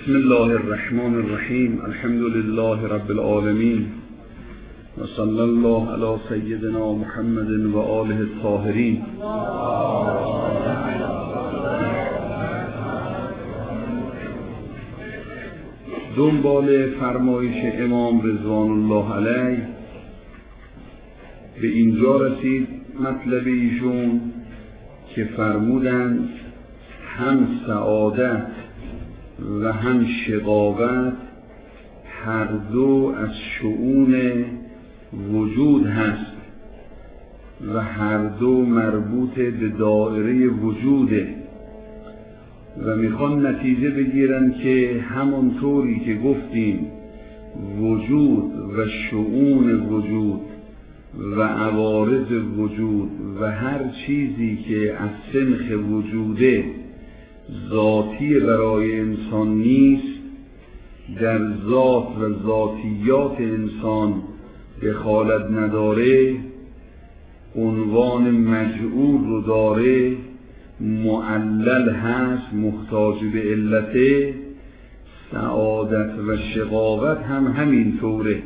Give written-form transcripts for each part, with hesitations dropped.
بسم الله الرحمن الرحیم. الحمد لله رب العالمین و صلی الله علی سیدنا محمد و آله الطاهرین. دنبال فرمایش امام رضوان الله علیه به اینجا رسید مطلب ایشون که فرمودند هم سعادت و هم شقاوت هر دو از شؤون وجود هست و هر دو مربوط به دایره وجوده و میخوان نتیجه بگیرن که همانطوری که گفتیم وجود و شؤون وجود و عوارض وجود و هر چیزی که از سنخ وجوده ذاتی برای انسان نیست، در ذات و ذاتیات انسان دخالت نداره، عنوان مجعول رو داره، معلل هست، محتاج به علته. سعادت و شقاوت هم همین طوره.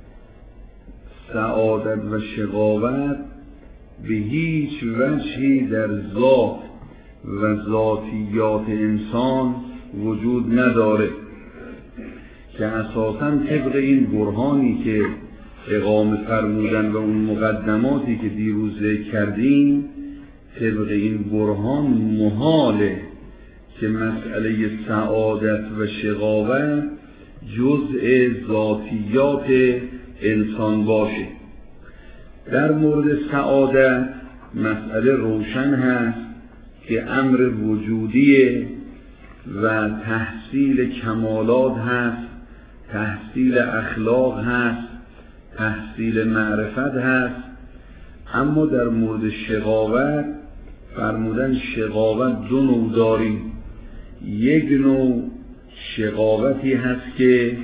سعادت و شقاوت به هیچ وجهی در ذات و ذاتیات انسان وجود نداره که اساساً طبق این برهانی که اقامه فرمودن و اون مقدماتی که دیروز ذکر کردیم، طبق این برهان محاله که مسئله سعادت و شقاوت جزء ذاتیات انسان باشه. در مورد سعادت مسئله روشن هست که امر وجودیه و تحصیل کمالات هست، تحصیل اخلاق هست، تحصیل معرفت هست. اما در مورد شقاوت فرمودن شقاوت دو نوع داریم. یک نوع شقاوتی هست که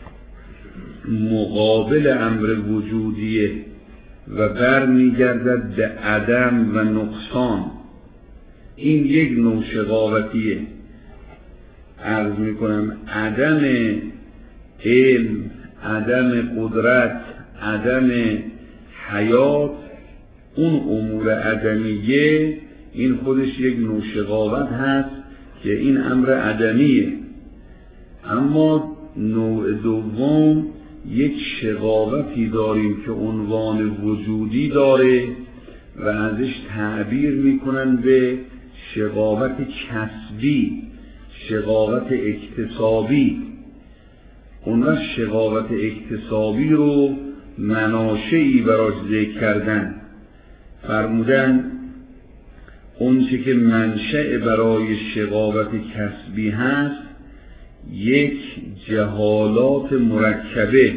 مقابل امر وجودیه و برمیگردد به عدم و نقصان. این یک نوع شقاوتیه. عرض میکنم عدم علم، عدم قدرت، عدم حیات، اون امور عدمیه، این خودش یک نوع شقاوت هست که این امر عدمیه. اما نوع دوم یک شقاوتی داریم که عنوان وجودی داره و ازش تعبیر میکنن به شقاوت کسبی، شقاوت اکتسابی. اون شقاوت اکتسابی رو مناشعی براش ذکر کردن. فرمودن اون چه که منشأ برای شقاوت کسبی هست یک جهالات مرکبه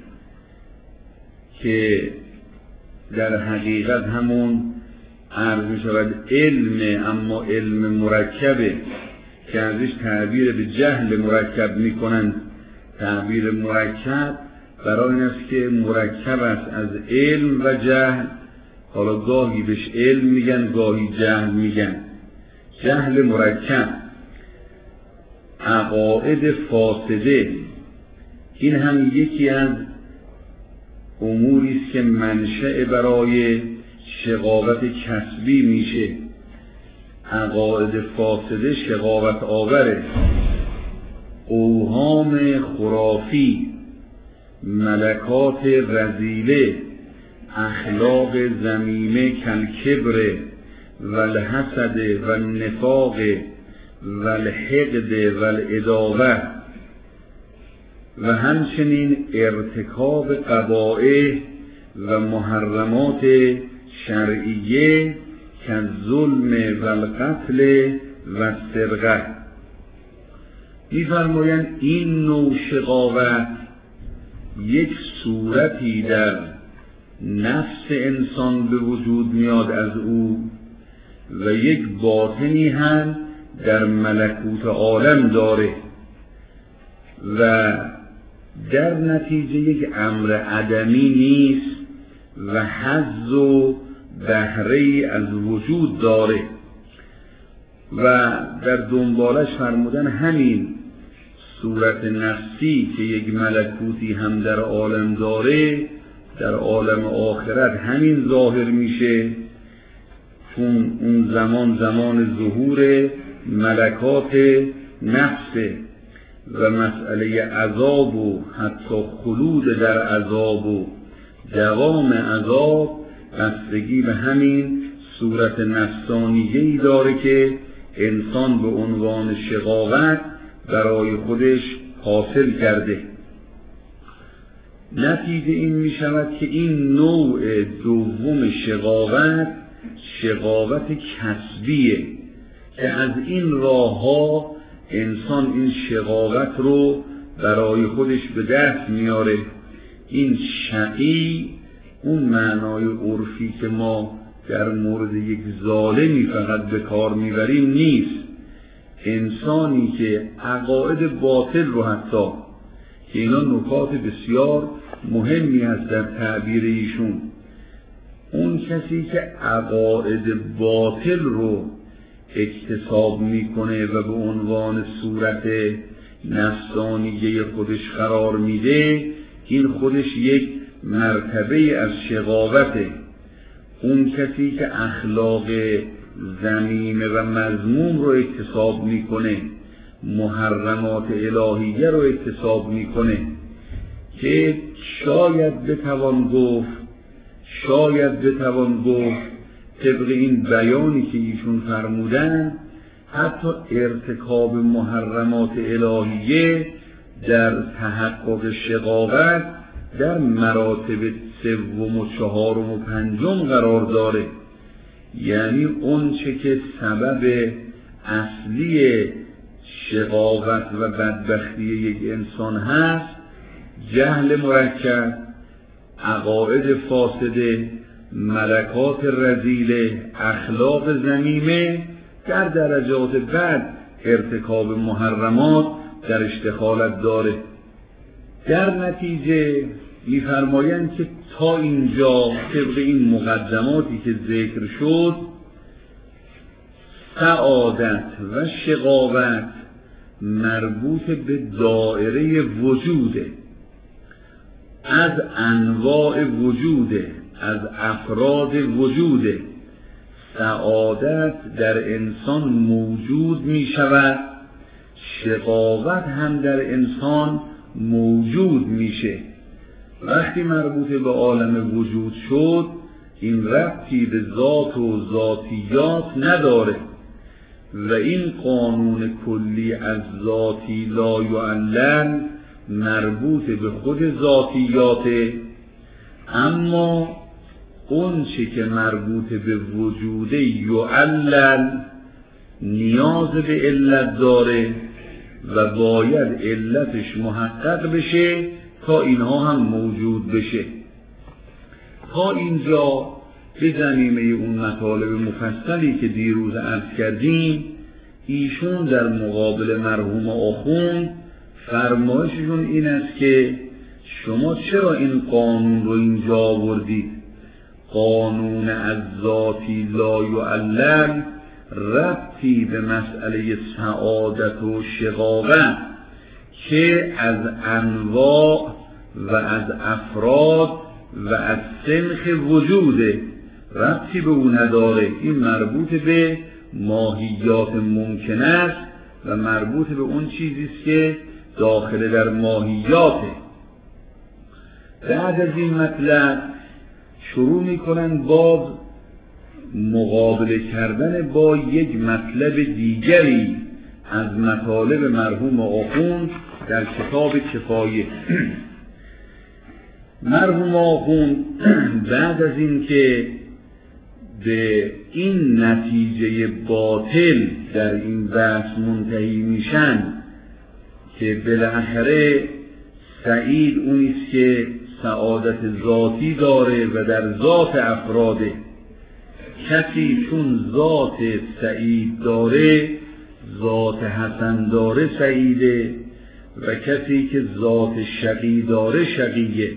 که در حقیقت همون عرض می شود علم، اما علم مرکبه که ازش تعبیر به جهل مرکب می کنند. تعبیر مرکب برای این است که مرکب است از علم و جهل. حالا گاهی بهش علم میگن، گاهی جهل میگن. جهل مرکب. عقاید فاسده، این هم یکی از اموری است که منشأ برای شقاوت کسبی میشه. عقاید فاسده شقاوت آوره. اوهام خرافی، ملکات رذیله، اخلاق ذمیمه کالکبر و الحسد و النفاق و الحقد و العداوه و همچنین ارتکاب قبائح و محرمات شرعیه که ظلم و القتل و السرقه. می‌فرمایند این نوع شقاوت یک صورتی در نفس انسان به وجود میاد از او و یک باطنی هم در ملکوت عالم داره و در نتیجه یک امر عدمی نیست و حظ و بهره از وجود داره. و در دنبالش فرمودن همین صورت نفسی که یک ملکوتی هم در عالم داره، در عالم آخرت همین ظاهر میشه، چون اون زمان ظهور ملکات نفسه و مسئله عذاب و حتی خلود در عذاب و دوام عذاب بستگی به همین صورت نفسانیه‌ای داره که انسان به عنوان شقاوت برای خودش حاصل کرده. نتیجه این می شود که این نوع دوم شقاوت کسبیه که از این راه ها انسان این شقاوت رو برای خودش به دست میاره. این شقی اون معنای عرفی که ما در مورد یک ظالمی فقط به کار میبریم نیست. انسانی که عقاید باطل رو حتی، که اینا نکات بسیار مهمی است در تعبیر ایشون، اون کسی که عقاید باطل رو اکتساب میکنه و به عنوان صورت نفسانیه خودش قرار میده، این خودش یک مرتبه از شقاوته. اون کسی که اخلاق ذمیمه و مذموم رو اکتساب میکنه، محرمات الهیه رو اکتساب میکنه، که شاید بتوان گفت طبق این بیانی که ایشون فرمودن حتی ارتکاب محرمات الهیه در تحقق شقاوت در مراتب 3 و 4 و 5 قرار داره. یعنی اون چه که سبب اصلی شقاوت و بدبختی یک انسان هست، جهل مرکب، عقاید فاسده، ملکات رذیله، اخلاق ذمیمه، در درجات بعد ارتکاب محرمات درش دخالت داره. در نتیجه می‌فرمایند که تا اینجا طبق این مقدماتی که ذکر شد، سعادت و شقاوت مربوط به دایره وجوده، از انواع وجوده، از افراد وجوده. سعادت در انسان موجود می شود، شقاوت هم در انسان موجود میشه. وقتی مربوط به عالم وجود شد، این ربطی به ذات و ذاتیات نداره و این قانون کلی از ذاتی لا یعلل مربوط به خود ذاتیاته. اما اون چه که مربوط به وجود یعلل نیاز به علت داره و باید علتش محقق بشه تا اینها هم موجود بشه. تا اینجا به ضمیمه اون مطالب مفصلی که دیروز عرض کردیم، ایشون در مقابل مرحوم آخوند فرمایششون این است که شما چرا این قانون رو اینجا آوردید؟ قانون از ذاتی لا یعلل ربطی به مسئله سعادت و شقاوت که از انواع و از افراد و از سنخ وجوده ربطی به اون نداره. این مربوط به ماهیات ممکن است و مربوط به اون چیزیست که داخل در ماهیاته. بعد از این مطلب شروع میکنن باز مقابله کردن با یک مطلب دیگری از مطالب مرحوم آخوند در کتاب کفایه. مرحوم آخوند بعد از این که به این نتیجه باطل در این بحث منتهی میشن که بالاخره سعید اونیست که سعادت ذاتی داره و در ذات افراده. کسی چون ذات سعید داره، ذات حسن داره سعیده، و کسی که ذات شقی داره شقیه.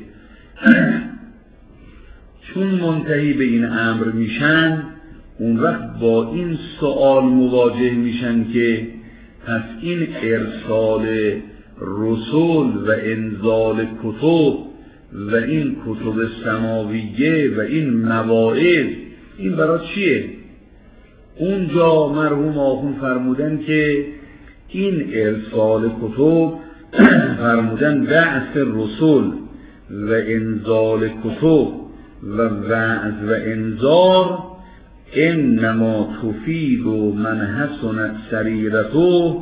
چون منتهی به این امر میشن، اون وقت با این سوال مواجه میشن که پس این ارسال رسول و انزال کتب و این کتب سماویه و این مواعظ، این برای چیه؟ اونجا مرحوم آخوند فرمودن که این ارسال کتب فرمودن بعث رسول و انزال کتب و وعظ و انذار انما تفید من حسنت سریرته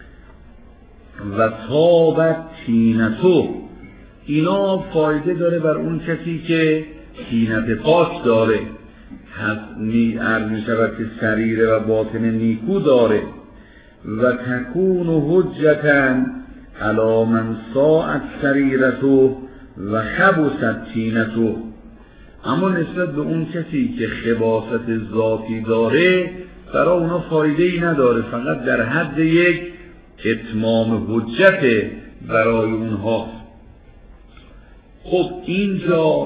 و طابت طینته. اینا فایده داره بر اون کسی که طینت پاک داره، عرض می شود که سریره و باطن نیکو داره. و تکون حجتا علی من ساءت سریرته و خبثت طینته. اما نسبت به اون کسی که خباثت ذاتی داره برای اونا فایده ای نداره، فقط در حد یک اتمام حجت برای اونها. خب اینجا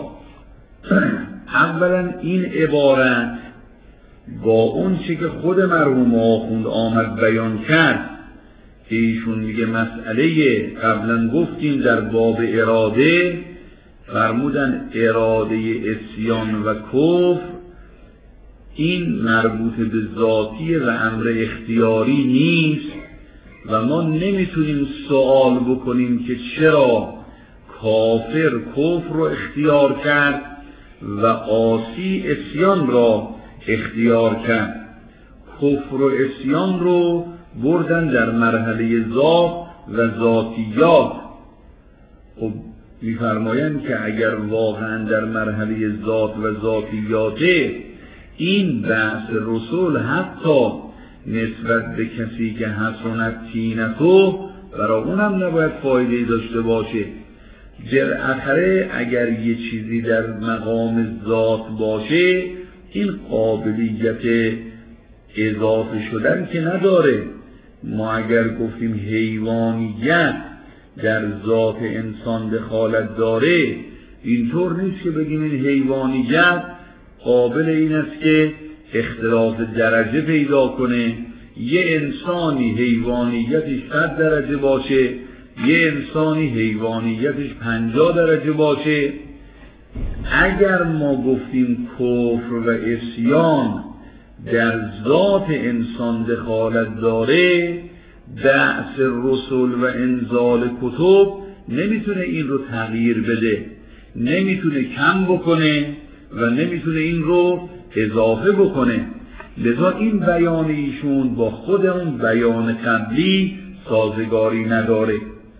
اولا این عبارت با اون چی که خود مرحوم آخوند آمد بیان کرد که ایشون میگه مسئله قبلا گفتیم در باب اراده، فرمودن اراده اسیان و کفر این مربوط به ذاتی و امر اختیاری نیست و ما نمیتونیم سوال بکنیم که چرا کافر کفر رو اختیار کرد و عاصی اسیان را اختیار کرد. کفر و اسیان رو بردن در مرحله ذات و ذاتیات. خب می‌فرمایند که اگر واقعا در مرحله ذات و ذاتیاته این بحث رسول حتی نسبت به کسی که حسنت طینته برای اونم نباید فایده داشته باشه. بالاخره اگر یه چیزی در مقام ذات باشه این قابلیت اضافه شدن که نداره. ما اگر گفتیم حیوانیت در ذات انسان دخالت داره، اینطور نیست که بگیم این حیوانیت قابل این است که اختلاف درجه پیدا کنه. یه انسانی حیوانیتش 100 درجه باشه، یه انسانی حیوانیتش 50 درجه باشه. اگر ما گفتیم کفر و عصیان در ذات انسان دخالت داره، بعث رسول و انزال کتب نمیتونه این رو تغییر بده، نمیتونه کم بکنه و نمیتونه این رو اضافه بکنه. لذا این بیان ایشون با خود اون بیان قبلی سازگاری نداره.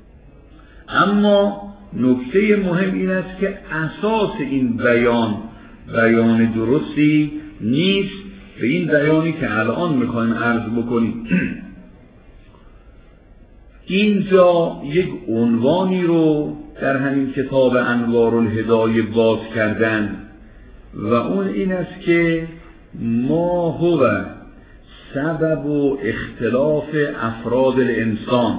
اما نکته مهم این است که اساس این بیان درستی نیست به این بیانی که الان میخوایم عرض بکنیم. اینجا یک عنوانی رو در همین کتاب انوار الهدایه باز کردن و اون این است که ما هو سبب و اختلاف افراد الانسان.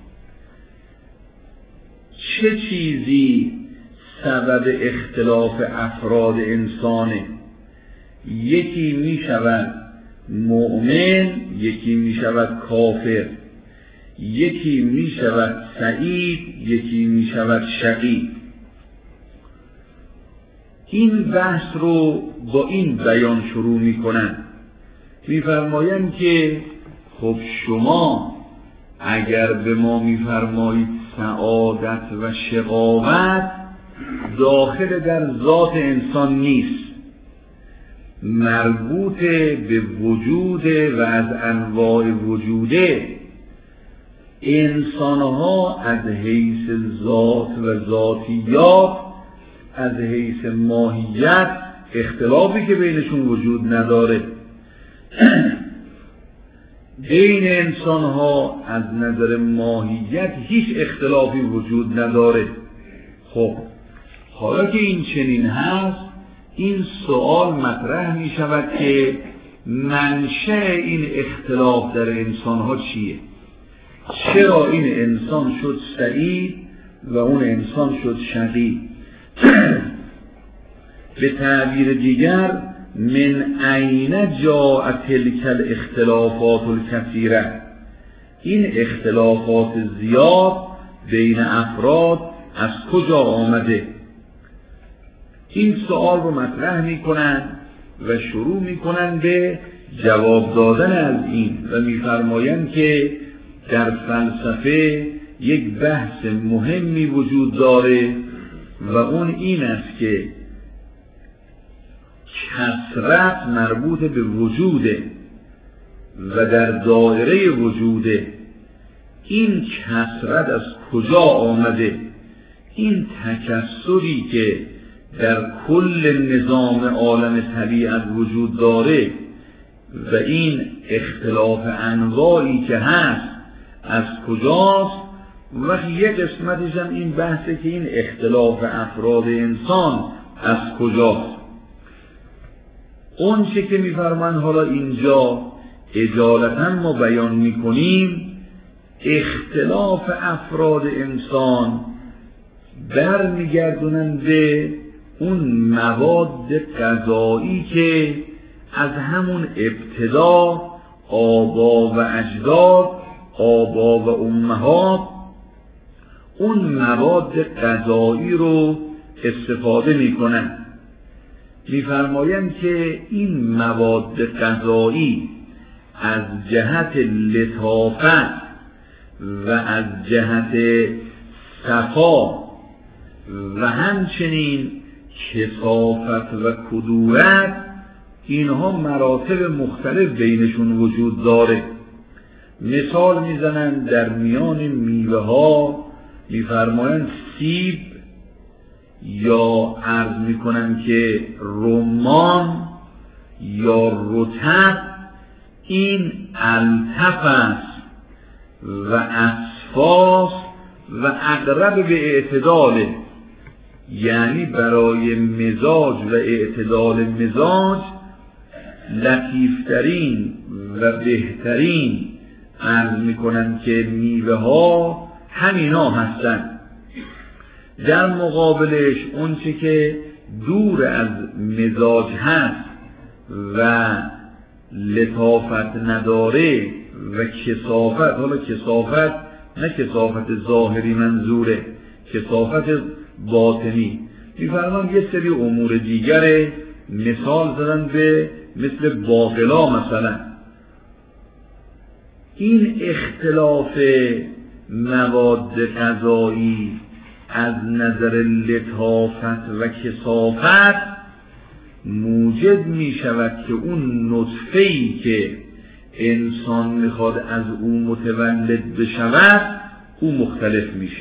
چه چیزی سبب اختلاف افراد انسانه؟ یکی می شود مؤمن، یکی می شود کافر، یکی می شود سعید، یکی می شود شقی. این بحث رو با این بیان شروع می کنن. می فرماین که خب شما اگر به ما می فرمایید سعادت و شقاوت داخل در ذات انسان نیست، مربوط به وجود و از انواع وجوده. انسانها از حیث ذات و ذاتیات، از حیث ماهیت اختلافی که بینشون وجود نداره. بین انسانها از نظر ماهیت هیچ اختلافی وجود نداره. خب حالا که این چنین هست، این سوال مطرح می شود که منشأ این اختلاف در انسانها چیه؟ چرا این انسان شد سعید و اون انسان شد شقی؟ به تعبیر دیگر من این جاء تلک الاختلافات الکثیره، این اختلافات زیاد بین افراد از کجا آمده؟ این سوال رو مطرح میکنن و شروع میکنن به جواب دادن از این و میفرمایند که در فلسفه یک بحث مهمی وجود داره و اون این است که کثرت مربوط به وجوده و در دایره وجوده. این کثرت از کجا آمده؟ این تکثری که در کل نظام عالم طبیعت وجود داره و این اختلاف انواعی که هست از کجاست؟ و یک قسمتش هم این بحثه که این اختلاف افراد انسان از کجاست. اون چه که می‌فرمایند حالا اینجا اجالتا ما بیان می‌کنیم، اختلاف افراد انسان برمیگردونن به اون مواد غذایی که از همون ابتدا آبا و اجداد، آبا و امهات اون مواد غذایی رو استفاده میکنن. میفرمایند که این مواد غذایی از جهت لطافت و از جهت صفا و همچنین کثافت و کدورت، اینها مراتب مختلف بینشون وجود داره. مثال میزنن در میان میوه ها، میفرمایند سیب یا عرض میکنن که رمان یا رطب، این الطف است و اصفاست و اقرب به اعتداله، یعنی برای مزاج و اعتدال مزاج لطیفترین و بهترین عرض میکنن که میوه ها همینا هستن. در مقابلش اون چه که دور از مزاج هست و لطافت نداره و کثافت، حالا کثافت نه کثافت ظاهری منظوره، کثافت باطنی، میفرمان یه سری امور دیگره مثال زدن به مثل باقلا مثلا. این اختلاف مواد غذایی از نظر لطافت و کثافت موجب می شود که اون نطفه‌ای که انسان میخواد از او متولد بشود او مختلف میشه.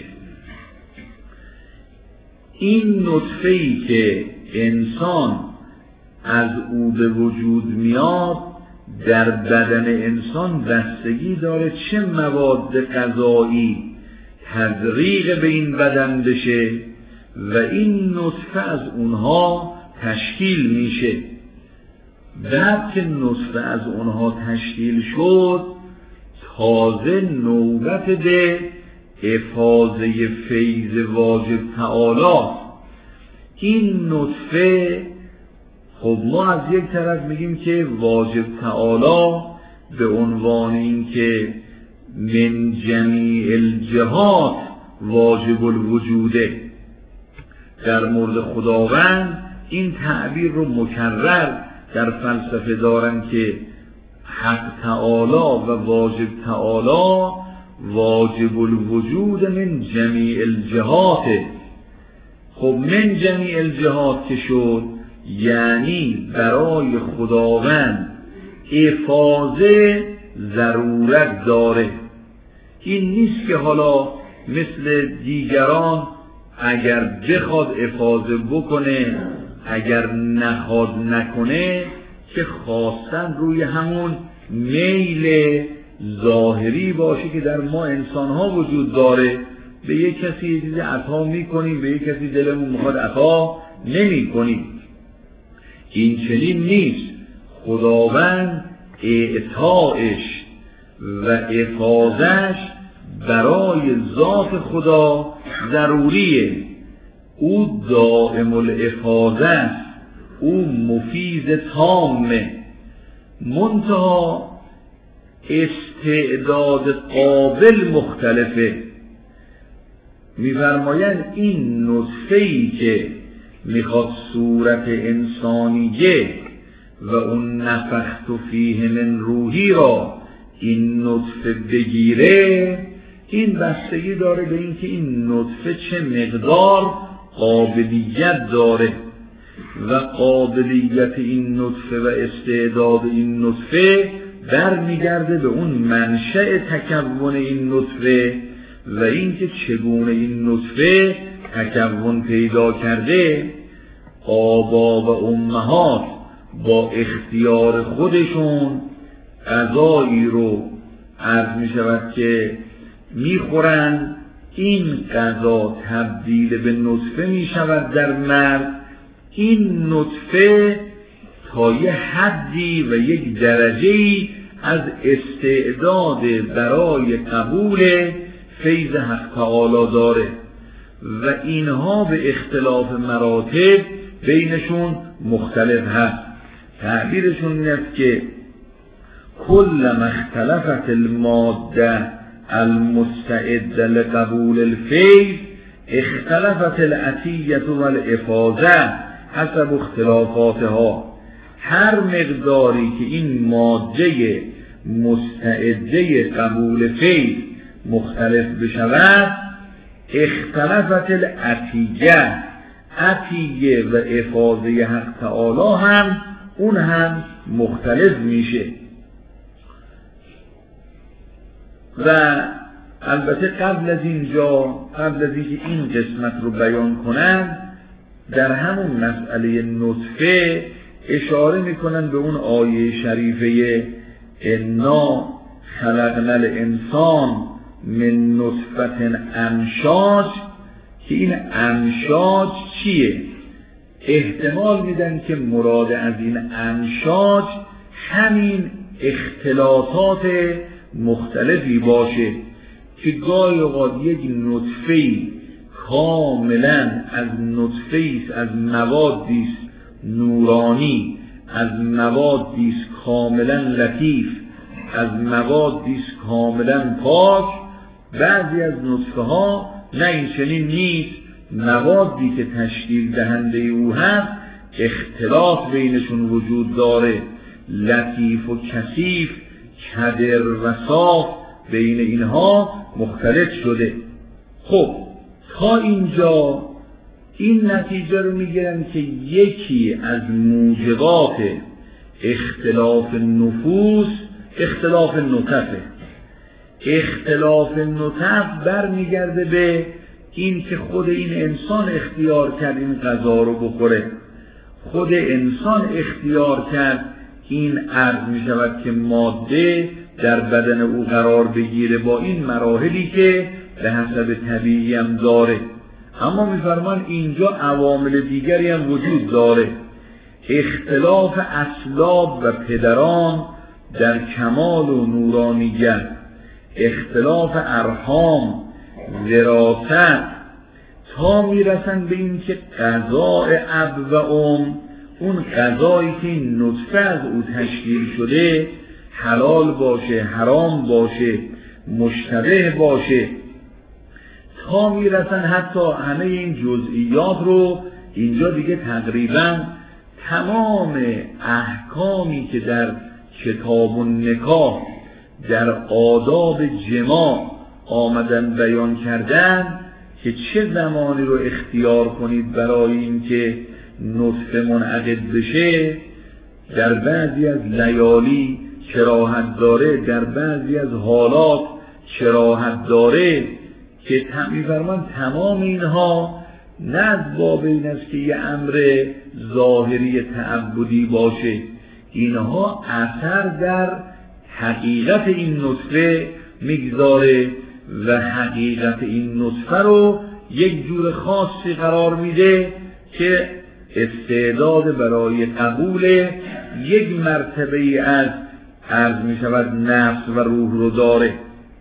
این نطفه‌ای که انسان از او به وجود میاد در بدن انسان بستگی داره چه مواد غذایی تزریق به این بدن بشه و این نطفه از اونها تشکیل میشه. بعد که نطفه از اونها تشکیل شد، تازه نوبت به افاضه فیض واجب تعالی. این نطفه، خب ما از یک طرف میگیم که واجب تعالی به عنوان این که من جمیع الجهات واجب الوجوده، در مورد خداوند این تعبیر رو مکرر در فلسفه دارن که حق تعالی و واجب تعالی واجب الوجود من جمیع الجهات. خب من جمیع الجهات که شد یعنی برای خداوند افاضه ضرورت داره. این نیست که حالا مثل دیگران اگر بخواد افاضه بکنه اگر نخواد نکنه، که خواستن روی همون میل ظاهری باشه که در ما انسان ها وجود داره. به یک کسی چیزی عطا میکنیم، به یک کسی دلمون میخواد عطا نمی کنیم. این چنین نیست. خداوند اعطایش و افاضش برای ذات خدا ضروریه. او دائم الافاضه است، او مفیض تامه، منتها استعداد قابل مختلفه. می‌فرمایند این نطفه‌ای که میخواد صورت انسانیه و اون نفخت فیه من روحی را این نطفه بگیره، این بستگی داره به اینکه این نطفه چه مقدار قابلیت داره و قابلیت این نطفه و استعداد این نطفه برمیگرده به اون منشأ تکون این نطفه و اینکه چگونه این نطفه تکون پیدا کرده. آبا و امهات با اختیار خودشون غذایی رو عرض می شود که میخورند، این غذا تبدیل به نطفه می شود در مرد. این نطفه تا یه حدی و یک درجه‌ای از استعداد برای قبول فیض حق تعالی داره و اینها به اختلاف مراتب بینشون مختلف هست. تعبیرشون این است که کلما اختلفت الماده المستعده لقبول الفیض اختلفت العطیه والافاضه حسب اختلافاتها. هر مقداری که این ماده مستعده قبول فیض مختلف بشود اختلفت العطیه، عطیه و افاضه حق تعالی هم اون هم مختلف میشه. و البته قبل از اینکه این قسمت رو بیان کنن در همون مسئله نطفه اشاره میکنن به اون آیه شریفه انا خلقنا الانسان من نطفه امشاج، که این امشاج چیه؟ احتمال میدن که مراد از این امشاج همین اختلاطات مختلفی باشه که گاهی اوقات یک نطفه‌ای کاملا از نطفه‌ای از موادی نورانی، از موادی کاملا لطیف، از موادی کاملا پاک. بعضی از نطفه ها نه این چنین نیست، موادی که تشکیل دهنده او هست اختلاف بینشون وجود داره، لطیف و کثیف، کدر و صاف بین اینها مختلف شده. خب تا اینجا این نتیجه رو میگیرن که یکی از موجبات اختلاف نفوس اختلاف نطفه. اختلاف نطف برمیگرده به این که خود این انسان اختیار کرد این غذا رو بخوره، خود انسان اختیار کرد این عرض می شود که ماده در بدن او قرار بگیره با این مراحلی که به حسب طبیعی هم داره. اما می‌فرمان اینجا عوامل دیگری هم وجود داره، اختلاف اسلاب و پدران در کمال و نورانیت، اختلاف ارحام، وراثت، تا میرسن به این که غذای اب و ام، اون غذایی که این نطفه از او تشکیل شده حلال باشه، حرام باشه، مشتبه باشه، تا میرسن حتی همه این جزئیات رو اینجا دیگه تقریبا تمام احکامی که در کتاب النکاح در آداب جماع آمدن بیان کردن که چه زمانی رو اختیار کنید برای اینکه نطفه منعقد بشه، در بعضی از لیالی کراهت داره، در بعضی از حالات کراهت داره، که می‌فرمان تمام اینها نه از باب این است که یه امر ظاهری تعبدی باشه، اینها اثر در حقیقت این نطفه میگذاره و حقیقت این نطفه رو یک جور خاصی قرار میده که استعداد برای قبول یک مرتبه از عرض میشود نفس و روح رو داره.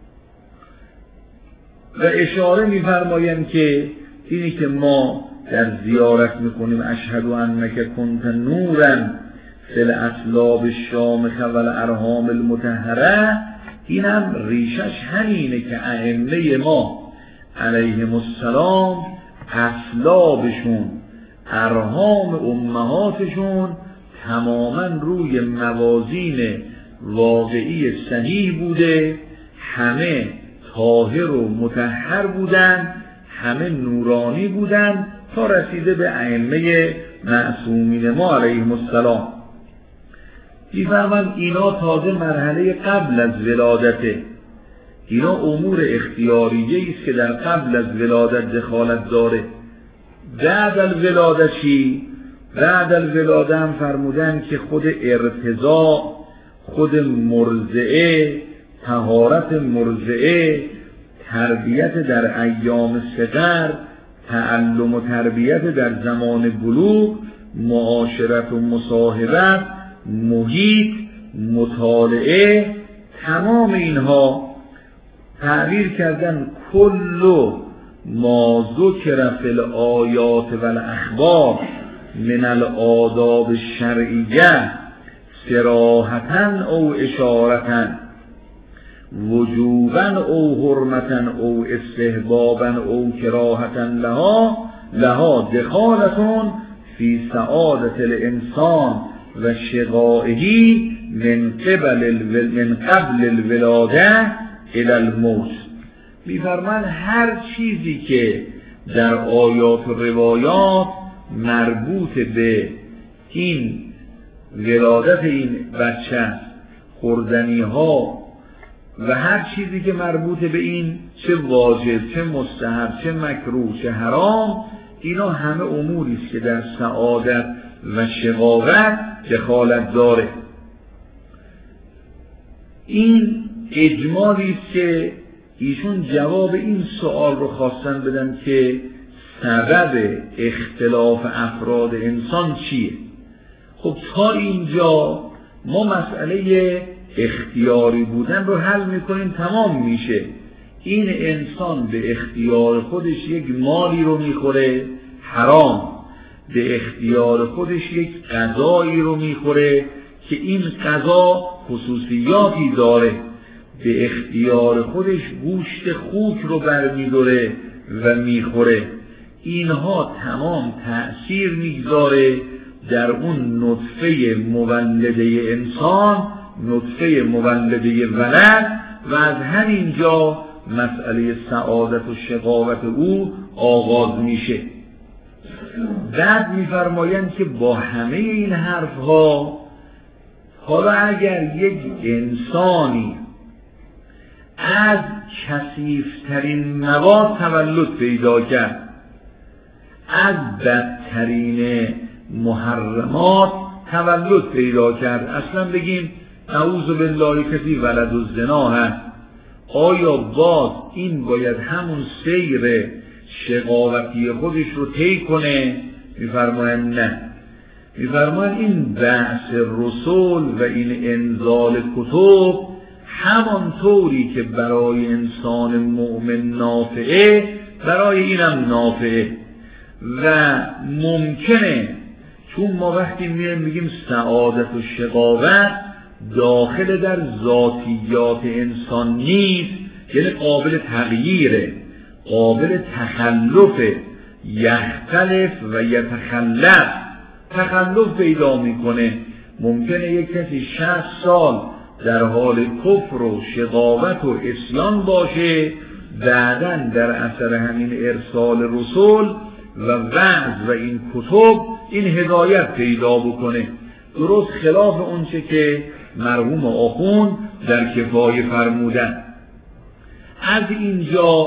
و اشاره می‌فرمایند که اینی که ما در زیارت می‌کنیم اشهد انک کنت نورا فی الاصلاب الشامخه و الارحام المطهره، اینم ریشش همینه که ائمه ما علیهم السلام اصلابشون، ارحام امهاتشون تماما روی موازین واقعی صحیح بوده، همه طاهر و مطهر بودن، همه نورانی بودن تا رسیده به ائمه معصومین ما علیهم السلام. می‌فرمایند اینا تازه مرحله قبل از ولادته، اینا امور اختیاریه است که در قبل از ولادت دخالت داره. بعد الولاده چی؟ بعد الولاده هم فرمودن که خود ارتضاع، خود مرضعه، طهارت مرضعه، تربیت در ایام صغر، تعلم و تربیت در زمان بلوغ، معاشرت و مصاحبت، محیط، مطالعه، تمام اینها تعبیر کردن کل ما ذکر فی الآیات و الاخبار من الآداب الشرعیه صراحةً او اشارةً وجوباً او حرمةً او استحباباً او کراهةً لها دخالة فی سعادة الانسان و شقائه من قبل الولاده الی الموت. می‌فرمایند هر چیزی که در آیات و روایات مربوط به این ولادت این بچه، خوردنی ها و هر چیزی که مربوط به این، چه واجب، چه مستحب، چه مکروه، چه حرام، اینا همه اموری است که در سعادت و شقاوت دخالت داره. این اجمالی است که ایشون جواب این سوال رو خواستن بدن که سبب اختلاف افراد انسان چیه. خب تا اینجا ما مسئله اختیاری بودن رو حل میکنیم، تمام میشه. این انسان به اختیار خودش یک مالی رو میخوره حرام، به اختیار خودش یک غذایی رو میخوره که این غذا خصوصیاتی داره، به اختیار خودش گوشت خوک رو برمیداره و میخوره. اینها تمام تأثیر میگذاره در اون نطفه مولده انسان، نطفه مولده ولد، و از همینجا مسئله سعادت و شقاوت او آغاز میشه. بعد میفرمایند که با همه این حرفها، حالا اگر یک انسانی از کثیف‌ترین مواد تولد پیدا کرد، از بدترین محرمات تولد پیدا کرد، اصلا بگیم نعوذ بالله کسی ولد الزنا هست، آیا باز این باید همون سیر شقاوتی خودش رو طی کنه؟ میفرمایند نه. میفرمایند این بعث رسول و این انزال کتب همانطوری که برای انسان مؤمن نافعه، برای اینم نافعه. و ممکنه چون ما وقتی میگیم سعادت و شقاوت داخل در ذاتیات انسان نیست، یعنی قابل تغییره، قابل تخلفه، یختلف و یتخلف، تخلف پیدا میکنه. ممکنه یک کسی 60 سال در حال کفر و شقاوت و عصیان باشه، بعداً در اثر همین ارسال رسول و وعظ و این کتب این هدایت پیدا بکنه، درست خلاف اونچه که مرحوم آخوند در کفایه فرمودن. از اینجا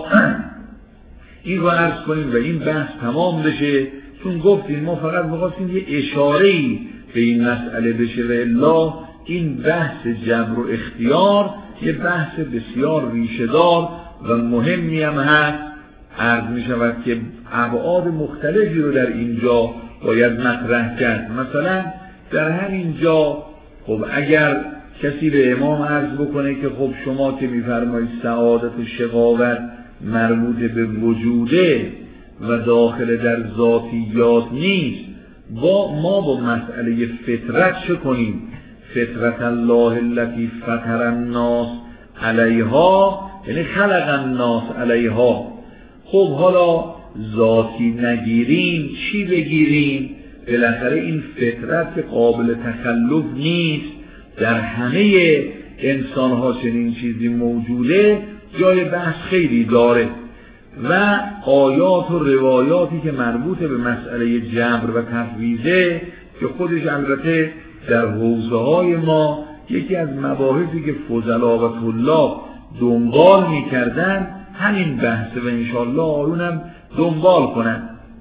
این رو عرض کنیم و این بحث تمام بشه، چون گفتیم ما فقط می‌خواستیم یه اشاره‌ای به این مسئله بشه و الا این بحث جبر و اختیار یه بحث بسیار ریشه‌دار و مهمی هم هست. عرض می شود که ابعاد مختلفی رو در اینجا باید مطرح کرد. مثلا در همینجا خب اگر کسی به امام عرض بکنه که خب شما که می‌فرمایید سعادت و شقاوت مربوط به وجوده و داخل در ذاتیات نیست، ما با مسئله فطرت چه کنیم؟ فطرت الله التي فطر الناس علیها، یعنی خلق الناس علیها. خب حالا ذاتی نگیریم چی بگیریم؟ بالاخره این فطرت قابل تخلف نیست، در همه انسان ها چنین چیزی موجوده، جای بحث خیلی داره و آیات و روایاتی که مربوط به مسئله جبر و تفویضه که خودش البته در حوزه های ما یکی از مباحثی که فضلا و طلاب دنبال می‌کردن همین بحثه و انشاءالله آیونم دنبال کنن.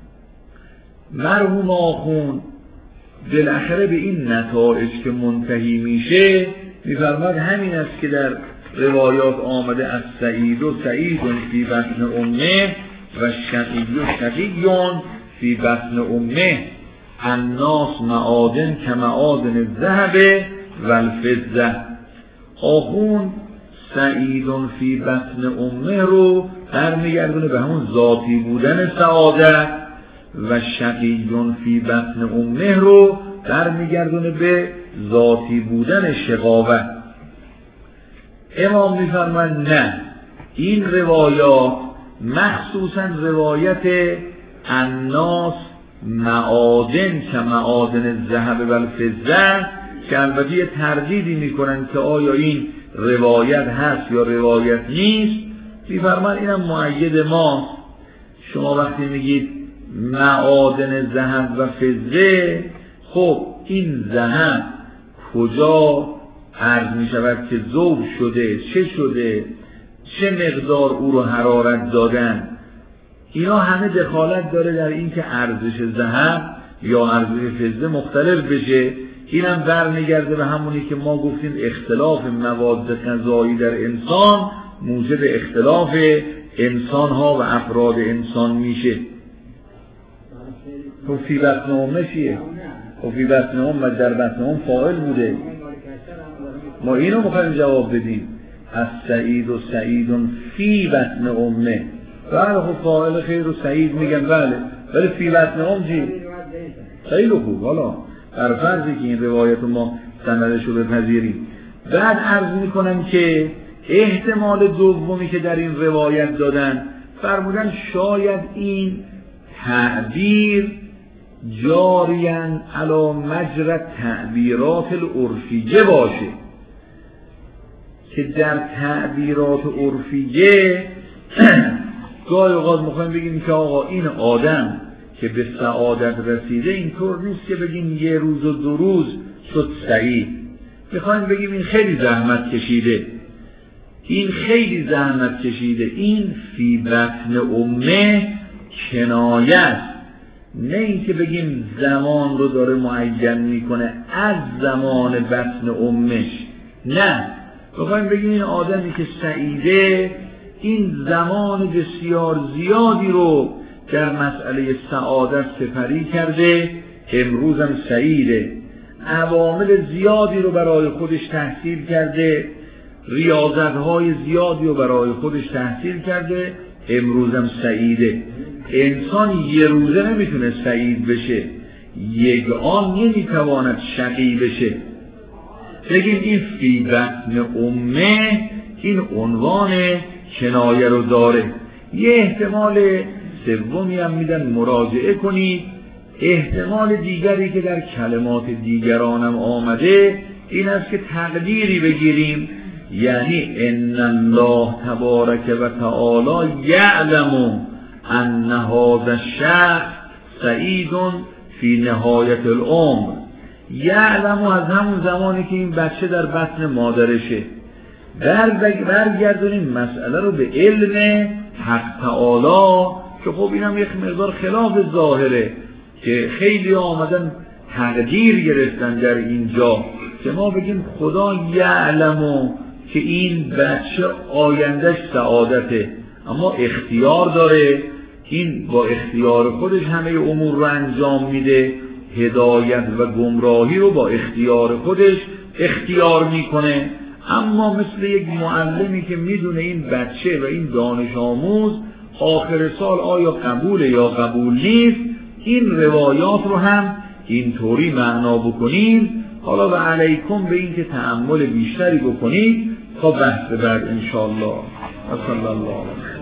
مرحوم آخوند بالاخره به این نتایج که منتهی میشه می‌فرماد همین است که در روایات آمده از سعید و سعید فی بطن امه و شقی و شقی فی بطن امه الناس معادن کمعادن الذهب و الفضه. آخوند سعید فی بطن امه رو برمیگردونه به همون ذاتی بودن سعادت و شقی فی بطن امه رو برمیگردونه به ذاتی بودن شقاوت. امام می‌فرماید نه، این روایات مخصوصاً روایت الناس معادن که معادن الذهب و الفضه که البته یه تردیدی میکنن که آیا این روایت هست یا روایت نیست، می‌فرماید اینم مؤید ماست. شما وقتی میگید معادن ذهب و فضه، خب این ذهب کجا عرض می شود که ذوب شده، چه شده، چه مقدار او رو حرارت دادن، اینا همه دخالت داره در این که ارزش ذهب یا ارزش فضه مختلف بشه. اینم برمیگرده به همونی که ما گفتیم اختلاف مواد غذایی در انسان موجب اختلاف انسان ها و افراد انسان میشه. تو فی بطن امه چیه؟ تو فی بطن امه در بطن امه فاعل بوده، ما اینو میخوایم جواب بدیم. از سعید و سعید فی بطن امه، بله خب فاعل خیر و سعید میگن بله، ولی فی بطن امه چی؟ خیلی خوب، حالا در فرضی که این روایت ما سندشو بپذیریم. بعد عرض میکنم که احتمال دومی که در این روایت دادن فرمودن شاید این تعبیر جاریاً علی مجرى تعبیرات العرفیه باشه که در تعبیرات عرفیه گاهی اوقات میخوایم بگیم که آقا این آدم که به سعادت رسیده اینطور نیست که بگیم یه روز و 2 روز شد سعید، میخوایم بگیم این خیلی زحمت کشیده، این خیلی زحمت کشیده. این فی بطن امه کنایه است، نه این که بگیم زمان رو داره معین میکنه از زمان بطن امش، نه، بخوایم بگیم این آدمی که سعیده این زمان بسیار زیادی رو در مسئله سعادت سپری کرده، امروزم سعیده، عوامل زیادی رو برای خودش تحصیل کرده، ریاضت‌های زیادی رو برای خودش تحصیل کرده، امروزم سعیده. انسان یه روزه نمیتونه سعید بشه، یک آن نمیتواند شقی بشه. بگیم این فی بطن امه این عنوان کنایه رو داره. یه احتمال سومی هم میدن مراجعه کنید. احتمال دیگری که در کلمات دیگرانم آمده این است که تقدیری بگیریم، یعنی ان الله تبارک و تعالی یعلم ان هذا الشخص سعید فی نهایت العمر. یعلم از همون زمانی که این بچه در بطن مادرشه. برگردونیم مسئله رو به علم حق تعالی که خب اینم یک مقدار خلاف ظاهره که خیلی آمدن تقدیر گرفتن در اینجا که ما بگیم خدا یعلم که این بچه آیندهش سعادته، اما اختیار داره، این با اختیار خودش همه امور رو انجام میده، هدایت و گمراهی رو با اختیار خودش اختیار میکنه. اما مثل یک معلمی که میدونه این بچه و این دانش آموز آخر سال آیا قبوله یا قبول نیست، این روایات رو هم اینطوری معنا بکنید. حالا و علیکم به این که تأمل بیشتری بکنید تا بحث بعد انشاءالله. صلی الله علیه